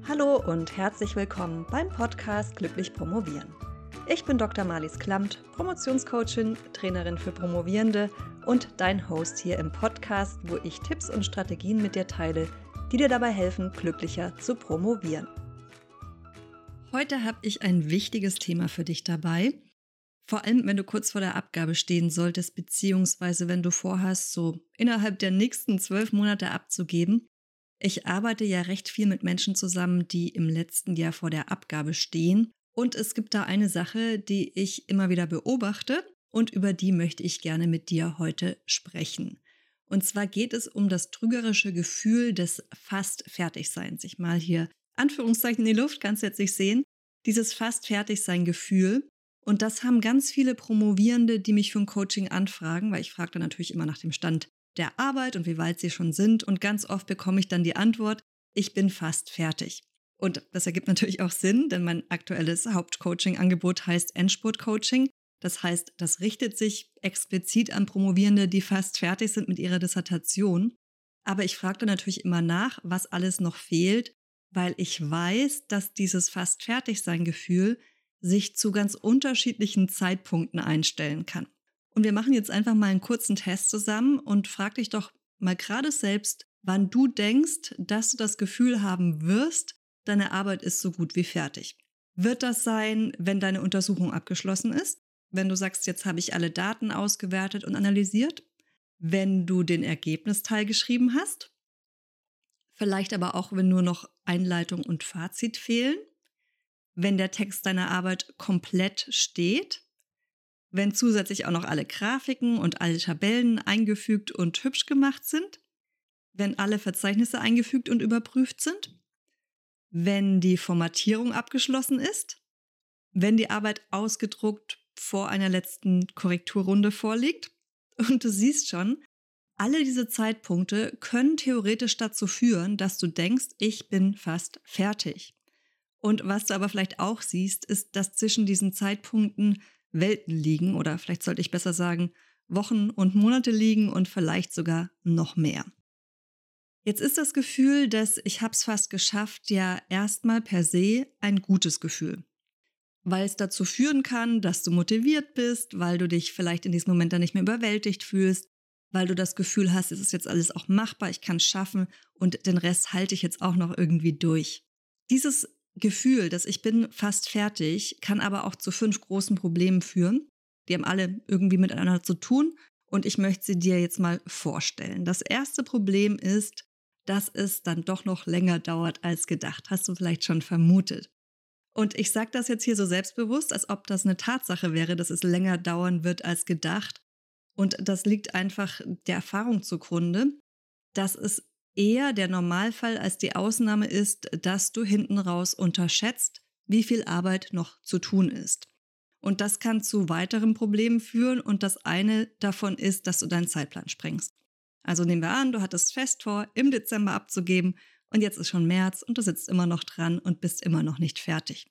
Hallo und herzlich willkommen beim Podcast Glücklich Promovieren. Ich bin Dr. Marlies Klamt, Promotionscoachin, Trainerin für Promovierende und dein Host hier im Podcast, wo ich Tipps und Strategien mit dir teile, die dir dabei helfen, glücklicher zu promovieren. Heute habe ich ein wichtiges Thema für dich dabei. Vor allem, wenn du kurz vor der Abgabe stehen solltest, beziehungsweise wenn du vorhast, so innerhalb der nächsten 12 Monate abzugeben. Ich arbeite ja recht viel mit Menschen zusammen, die im letzten Jahr vor der Abgabe stehen. Und es gibt da eine Sache, die ich immer wieder beobachte und über die möchte ich gerne mit dir heute sprechen. Und zwar geht es um das trügerische Gefühl des fast Fertigseins. Ich mal hier Anführungszeichen in die Luft, kannst du jetzt nicht sehen. Dieses fast Fertigsein-Gefühl. Und das haben ganz viele Promovierende, die mich für ein Coaching anfragen, weil ich frage dann natürlich immer nach dem Stand der Arbeit und wie weit sie schon sind. Und ganz oft bekomme ich dann die Antwort, ich bin fast fertig. Und das ergibt natürlich auch Sinn, denn mein aktuelles Hauptcoaching-Angebot heißt Endspurt-Coaching. Das heißt, das richtet sich explizit an Promovierende, die fast fertig sind mit ihrer Dissertation. Aber ich frage dann natürlich immer nach, was alles noch fehlt, weil ich weiß, dass dieses fast Fertigsein-Gefühl sich zu ganz unterschiedlichen Zeitpunkten einstellen kann. Und wir machen jetzt einfach mal einen kurzen Test zusammen und frag dich doch mal gerade selbst, wann du denkst, dass du das Gefühl haben wirst, deine Arbeit ist so gut wie fertig. Wird das sein, wenn deine Untersuchung abgeschlossen ist? Wenn du sagst, jetzt habe ich alle Daten ausgewertet und analysiert? Wenn du den Ergebnisteil geschrieben hast? Vielleicht aber auch, wenn nur noch Einleitung und Fazit fehlen? Wenn der Text deiner Arbeit komplett steht? Wenn zusätzlich auch noch alle Grafiken und alle Tabellen eingefügt und hübsch gemacht sind? Wenn alle Verzeichnisse eingefügt und überprüft sind? Wenn die Formatierung abgeschlossen ist? Wenn die Arbeit ausgedruckt vor einer letzten Korrekturrunde vorliegt? Und du siehst schon, alle diese Zeitpunkte können theoretisch dazu führen, dass du denkst, ich bin fast fertig. Und was du aber vielleicht auch siehst, ist, dass zwischen diesen Zeitpunkten Welten liegen oder vielleicht sollte ich besser sagen, Wochen und Monate liegen und vielleicht sogar noch mehr. Jetzt ist das Gefühl, dass ich hab's fast geschafft, ja erstmal per se ein gutes Gefühl. Weil es dazu führen kann, dass du motiviert bist, weil du dich vielleicht in diesem Moment dann nicht mehr überwältigt fühlst, weil du das Gefühl hast, es ist jetzt alles auch machbar, ich kann es schaffen und den Rest halte ich jetzt auch noch irgendwie durch. Dieses Gefühl, dass ich bin fast fertig, kann aber auch zu 5 großen Problemen führen. Die haben alle irgendwie miteinander zu tun und ich möchte sie dir jetzt mal vorstellen. Das erste Problem ist, dass es dann doch noch länger dauert als gedacht. Hast du vielleicht schon vermutet. Und ich sage das jetzt hier so selbstbewusst, als ob das eine Tatsache wäre, dass es länger dauern wird als gedacht. Und das liegt einfach der Erfahrung zugrunde, dass es eher der Normalfall als die Ausnahme ist, dass du hinten raus unterschätzt, wie viel Arbeit noch zu tun ist. Und das kann zu weiteren Problemen führen und das eine davon ist, dass du deinen Zeitplan sprengst. Also nehmen wir an, du hattest fest vor, im Dezember abzugeben und jetzt ist schon März und du sitzt immer noch dran und bist immer noch nicht fertig.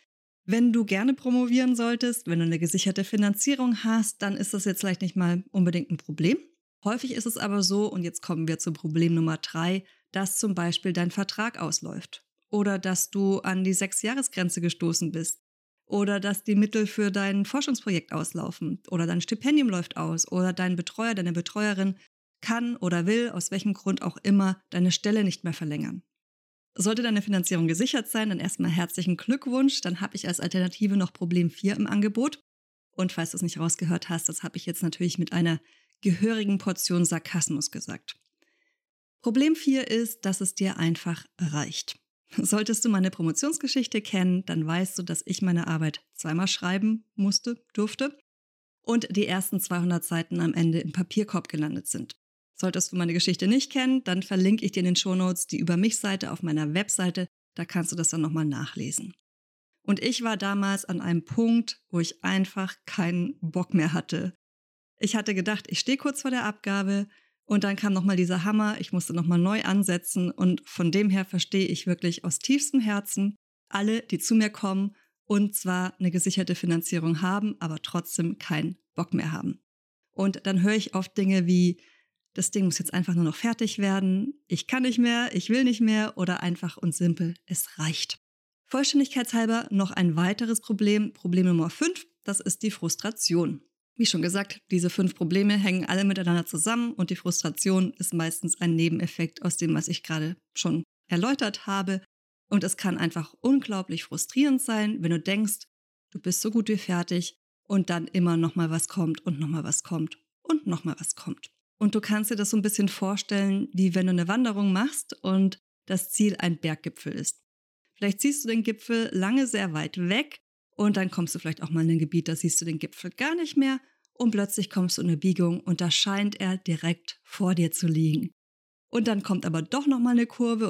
Wenn du gerne promovieren solltest, wenn du eine gesicherte Finanzierung hast, dann ist das jetzt vielleicht nicht mal unbedingt ein Problem. Häufig ist es aber so, und jetzt kommen wir zu Problem Nummer 3, dass zum Beispiel dein Vertrag ausläuft oder dass du an die 6-Jahres-Grenze gestoßen bist oder dass die Mittel für dein Forschungsprojekt auslaufen oder dein Stipendium läuft aus oder dein Betreuer, deine Betreuerin kann oder will, aus welchem Grund auch immer, deine Stelle nicht mehr verlängern. Sollte deine Finanzierung gesichert sein, dann erstmal herzlichen Glückwunsch, dann habe ich als Alternative noch Problem 4 im Angebot. Und falls du es nicht rausgehört hast, das habe ich jetzt natürlich mit einer gehörigen Portion Sarkasmus gesagt. Problem 4 ist, dass es dir einfach reicht. Solltest du meine Promotionsgeschichte kennen, dann weißt du, dass ich meine Arbeit zweimal schreiben durfte und die ersten 200 Seiten am Ende im Papierkorb gelandet sind. Solltest du meine Geschichte nicht kennen, dann verlinke ich dir in den Shownotes die Über mich-Seite auf meiner Webseite, da kannst du das dann nochmal nachlesen. Und ich war damals an einem Punkt, wo ich einfach keinen Bock mehr hatte. Ich hatte gedacht, ich stehe kurz vor der Abgabe und dann kam nochmal dieser Hammer, ich musste nochmal neu ansetzen und von dem her verstehe ich wirklich aus tiefstem Herzen alle, die zu mir kommen und zwar eine gesicherte Finanzierung haben, aber trotzdem keinen Bock mehr haben. Und dann höre ich oft Dinge wie, das Ding muss jetzt einfach nur noch fertig werden, ich kann nicht mehr, ich will nicht mehr oder einfach und simpel, es reicht. Vollständigkeitshalber noch ein weiteres Problem, Problem Nummer 5, das ist die Frustration. Wie schon gesagt, diese 5 Probleme hängen alle miteinander zusammen und die Frustration ist meistens ein Nebeneffekt aus dem, was ich gerade schon erläutert habe. Und es kann einfach unglaublich frustrierend sein, wenn du denkst, du bist so gut wie fertig und dann immer nochmal was kommt und nochmal was kommt und nochmal was kommt. Und du kannst dir das so ein bisschen vorstellen, wie wenn du eine Wanderung machst und das Ziel ein Berggipfel ist. Vielleicht siehst du den Gipfel lange sehr weit weg und dann kommst du vielleicht auch mal in ein Gebiet, da siehst du den Gipfel gar nicht mehr und plötzlich kommst du in eine Biegung und da scheint er direkt vor dir zu liegen. Und dann kommt aber doch nochmal eine Kurve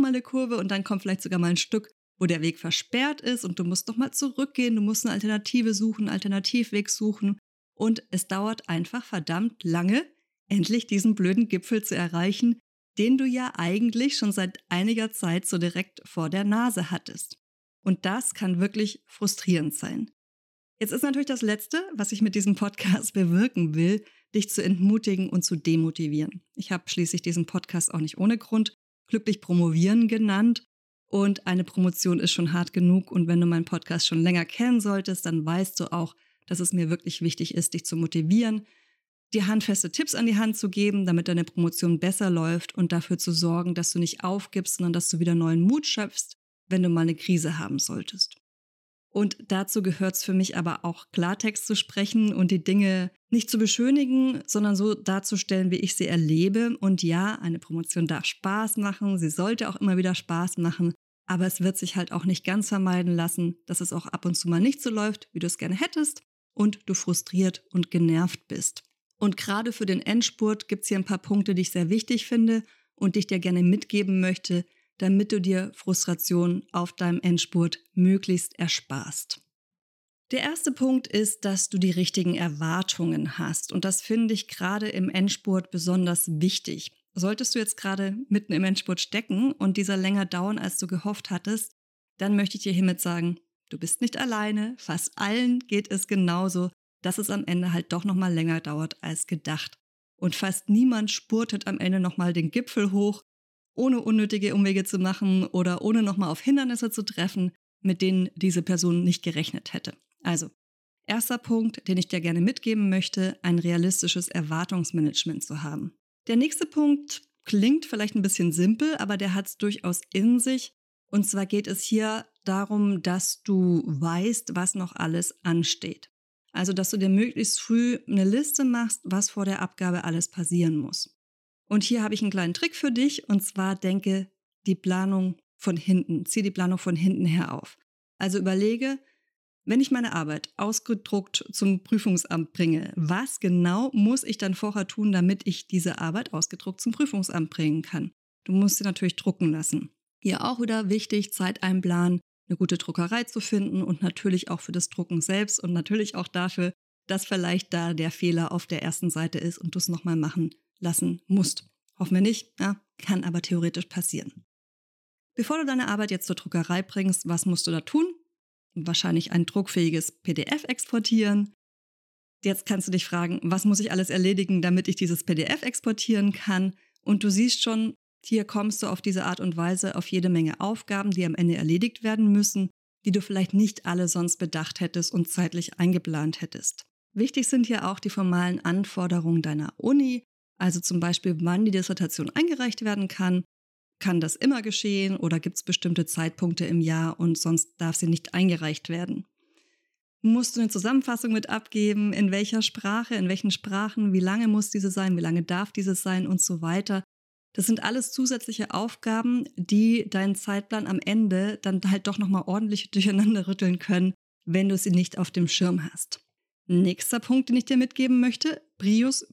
und dann kommt vielleicht sogar mal ein Stück, wo der Weg versperrt ist und du musst nochmal zurückgehen, du musst eine Alternative suchen, einen Alternativweg suchen und es dauert einfach verdammt lange, endlich diesen blöden Gipfel zu erreichen, den du ja eigentlich schon seit einiger Zeit so direkt vor der Nase hattest. Und das kann wirklich frustrierend sein. Jetzt ist natürlich das Letzte, was ich mit diesem Podcast bewirken will, dich zu entmutigen und zu demotivieren. Ich habe schließlich diesen Podcast auch nicht ohne Grund glücklich promovieren genannt und eine Promotion ist schon hart genug und wenn du meinen Podcast schon länger kennen solltest, dann weißt du auch, dass es mir wirklich wichtig ist, dich zu motivieren, dir handfeste Tipps an die Hand zu geben, damit deine Promotion besser läuft und dafür zu sorgen, dass du nicht aufgibst, sondern dass du wieder neuen Mut schöpfst, wenn du mal eine Krise haben solltest. Und dazu gehört es für mich aber auch, Klartext zu sprechen und die Dinge nicht zu beschönigen, sondern so darzustellen, wie ich sie erlebe. Und ja, eine Promotion darf Spaß machen, sie sollte auch immer wieder Spaß machen, aber es wird sich halt auch nicht ganz vermeiden lassen, dass es auch ab und zu mal nicht so läuft, wie du es gerne hättest und du frustriert und genervt bist. Und gerade für den Endspurt gibt es hier ein paar Punkte, die ich sehr wichtig finde und die ich dir gerne mitgeben möchte, damit du dir Frustration auf deinem Endspurt möglichst ersparst. Der erste Punkt ist, dass du die richtigen Erwartungen hast. Und das finde ich gerade im Endspurt besonders wichtig. Solltest du jetzt gerade mitten im Endspurt stecken und dieser länger dauern, als du gehofft hattest, dann möchte ich dir hiermit sagen, du bist nicht alleine, fast allen geht es genauso, dass es am Ende halt doch nochmal länger dauert als gedacht. Und fast niemand spurtet am Ende nochmal den Gipfel hoch, ohne unnötige Umwege zu machen oder ohne nochmal auf Hindernisse zu treffen, mit denen diese Person nicht gerechnet hätte. Also, erster Punkt, den ich dir gerne mitgeben möchte, ein realistisches Erwartungsmanagement zu haben. Der nächste Punkt klingt vielleicht ein bisschen simpel, aber der hat es durchaus in sich. Und zwar geht es hier darum, dass du weißt, was noch alles ansteht. Also, dass du dir möglichst früh eine Liste machst, was vor der Abgabe alles passieren muss. Und hier habe ich einen kleinen Trick für dich, und zwar denke die Planung von hinten, zieh die Planung von hinten her auf. Also überlege, wenn ich meine Arbeit ausgedruckt zum Prüfungsamt bringe, was genau muss ich dann vorher tun, damit ich diese Arbeit ausgedruckt zum Prüfungsamt bringen kann? Du musst sie natürlich drucken lassen. Hier auch wieder wichtig, Zeit einplanen, eine gute Druckerei zu finden und natürlich auch für das Drucken selbst und natürlich auch dafür, dass vielleicht da der Fehler auf der ersten Seite ist und du es nochmal machen lassen musst. Hoffen wir nicht, ja, kann aber theoretisch passieren. Bevor du deine Arbeit jetzt zur Druckerei bringst, was musst du da tun? Wahrscheinlich ein druckfähiges PDF exportieren. Jetzt kannst du dich fragen, was muss ich alles erledigen, damit ich dieses PDF exportieren kann? Und du siehst schon, hier kommst du auf diese Art und Weise auf jede Menge Aufgaben, die am Ende erledigt werden müssen, die du vielleicht nicht alle sonst bedacht hättest und zeitlich eingeplant hättest. Wichtig sind hier auch die formalen Anforderungen deiner Uni, also zum Beispiel, wann die Dissertation eingereicht werden kann. Kann das immer geschehen oder gibt es bestimmte Zeitpunkte im Jahr und sonst darf sie nicht eingereicht werden? Musst du eine Zusammenfassung mit abgeben? In welcher Sprache, in welchen Sprachen? Wie lange muss diese sein? Wie lange darf dieses sein? Und so weiter. Das sind alles zusätzliche Aufgaben, die deinen Zeitplan am Ende dann halt doch nochmal ordentlich durcheinander rütteln können, wenn du sie nicht auf dem Schirm hast. Nächster Punkt, den ich dir mitgeben möchte, Prius.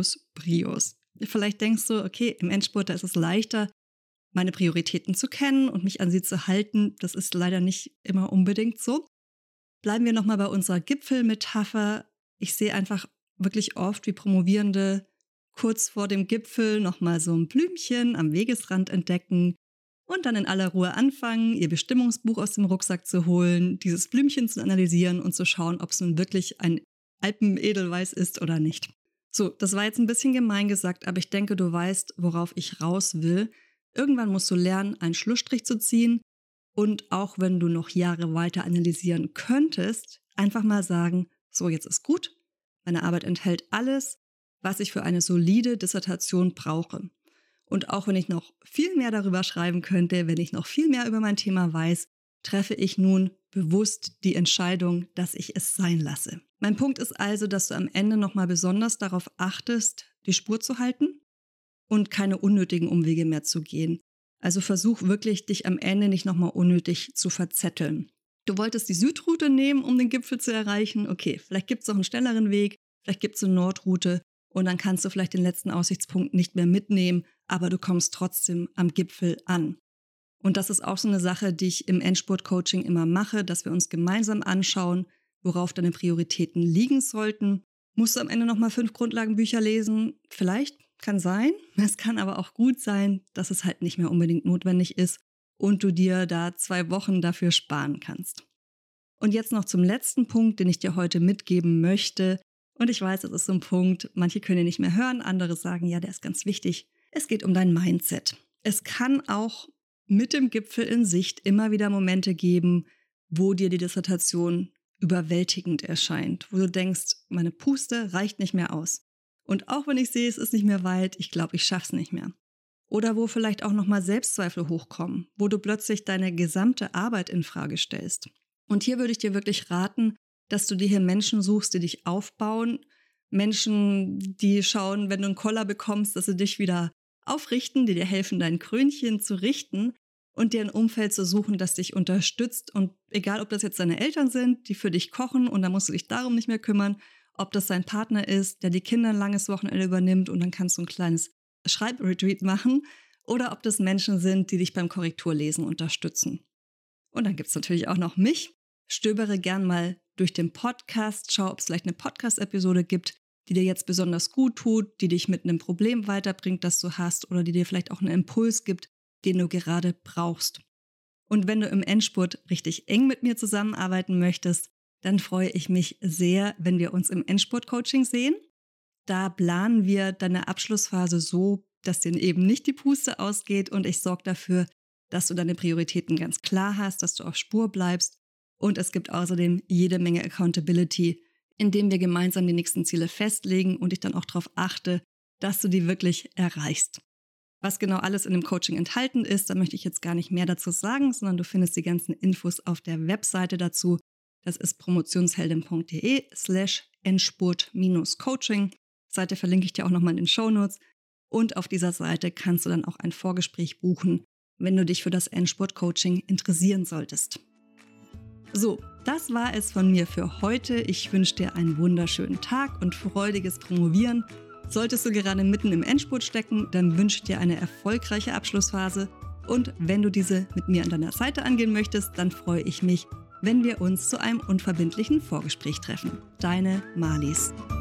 Vielleicht denkst du, okay, im Endspurt, da ist es leichter, meine Prioritäten zu kennen und mich an sie zu halten. Das ist leider nicht immer unbedingt so. Bleiben wir nochmal bei unserer Gipfelmetapher. Ich sehe einfach wirklich oft, wie Promovierende kurz vor dem Gipfel nochmal so ein Blümchen am Wegesrand entdecken und dann in aller Ruhe anfangen, ihr Bestimmungsbuch aus dem Rucksack zu holen, dieses Blümchen zu analysieren und zu schauen, ob es nun wirklich ein Alpenedelweiß ist oder nicht. So, das war jetzt ein bisschen gemein gesagt, aber ich denke, du weißt, worauf ich raus will. Irgendwann musst du lernen, einen Schlussstrich zu ziehen und auch wenn du noch Jahre weiter analysieren könntest, einfach mal sagen, so, jetzt ist gut. Meine Arbeit enthält alles, was ich für eine solide Dissertation brauche. Und auch wenn ich noch viel mehr darüber schreiben könnte, wenn ich noch viel mehr über mein Thema weiß, treffe ich nun bewusst die Entscheidung, dass ich es sein lasse. Mein Punkt ist also, dass du am Ende nochmal besonders darauf achtest, die Spur zu halten und keine unnötigen Umwege mehr zu gehen. Also versuch wirklich, dich am Ende nicht nochmal unnötig zu verzetteln. Du wolltest die Südroute nehmen, um den Gipfel zu erreichen. Okay, vielleicht gibt es noch einen schnelleren Weg, vielleicht gibt es eine Nordroute und dann kannst du vielleicht den letzten Aussichtspunkt nicht mehr mitnehmen, aber du kommst trotzdem am Gipfel an. Und das ist auch so eine Sache, die ich im Endspurt-Coaching immer mache, dass wir uns gemeinsam anschauen, worauf deine Prioritäten liegen sollten. Musst du am Ende nochmal 5 Grundlagenbücher lesen? Vielleicht, kann sein. Es kann aber auch gut sein, dass es halt nicht mehr unbedingt notwendig ist und du dir da 2 Wochen dafür sparen kannst. Und jetzt noch zum letzten Punkt, den ich dir heute mitgeben möchte. Und ich weiß, das ist so ein Punkt, manche können ihn nicht mehr hören, andere sagen, ja, der ist ganz wichtig. Es geht um dein Mindset. Es kann auch mit dem Gipfel in Sicht immer wieder Momente geben, wo dir die Dissertation überwältigend erscheint, wo du denkst, meine Puste reicht nicht mehr aus. Und auch wenn ich sehe, es ist nicht mehr weit, ich glaube, ich schaff's nicht mehr. Oder wo vielleicht auch nochmal Selbstzweifel hochkommen, wo du plötzlich deine gesamte Arbeit in Frage stellst. Und hier würde ich dir wirklich raten, dass du dir hier Menschen suchst, die dich aufbauen, Menschen, die schauen, wenn du einen Koller bekommst, dass sie dich wieder aufrichten, die dir helfen, dein Krönchen zu richten und dir ein Umfeld zu suchen, das dich unterstützt. Und egal, ob das jetzt deine Eltern sind, die für dich kochen und dann musst du dich darum nicht mehr kümmern, ob das dein Partner ist, der die Kinder ein langes Wochenende übernimmt und dann kannst du ein kleines Schreibretreat machen, oder ob das Menschen sind, die dich beim Korrekturlesen unterstützen. Und dann gibt es natürlich auch noch mich. Stöbere gern mal durch den Podcast, schau, ob es vielleicht eine Podcast-Episode gibt, die dir jetzt besonders gut tut, die dich mit einem Problem weiterbringt, das du hast, oder die dir vielleicht auch einen Impuls gibt, den du gerade brauchst. Und wenn du im Endspurt richtig eng mit mir zusammenarbeiten möchtest, dann freue ich mich sehr, wenn wir uns im Endspurt-Coaching sehen. Da planen wir deine Abschlussphase so, dass dir eben nicht die Puste ausgeht und ich sorge dafür, dass du deine Prioritäten ganz klar hast, dass du auf Spur bleibst. Und es gibt außerdem jede Menge Accountability, indem wir gemeinsam die nächsten Ziele festlegen und ich dann auch darauf achte, dass du die wirklich erreichst. Was genau alles in dem Coaching enthalten ist, da möchte ich jetzt gar nicht mehr dazu sagen, sondern du findest die ganzen Infos auf der Webseite dazu. Das ist promotionsheldin.de/endspurt-coaching. Seite verlinke ich dir auch nochmal in den Shownotes. Und auf dieser Seite kannst du dann auch ein Vorgespräch buchen, wenn du dich für das Endspurt-Coaching interessieren solltest. So, das war es von mir für heute. Ich wünsche dir einen wunderschönen Tag und freudiges Promovieren. Solltest du gerade mitten im Endspurt stecken, dann wünsche ich dir eine erfolgreiche Abschlussphase. Und wenn du diese mit mir an deiner Seite angehen möchtest, dann freue ich mich, wenn wir uns zu einem unverbindlichen Vorgespräch treffen. Deine Marlies.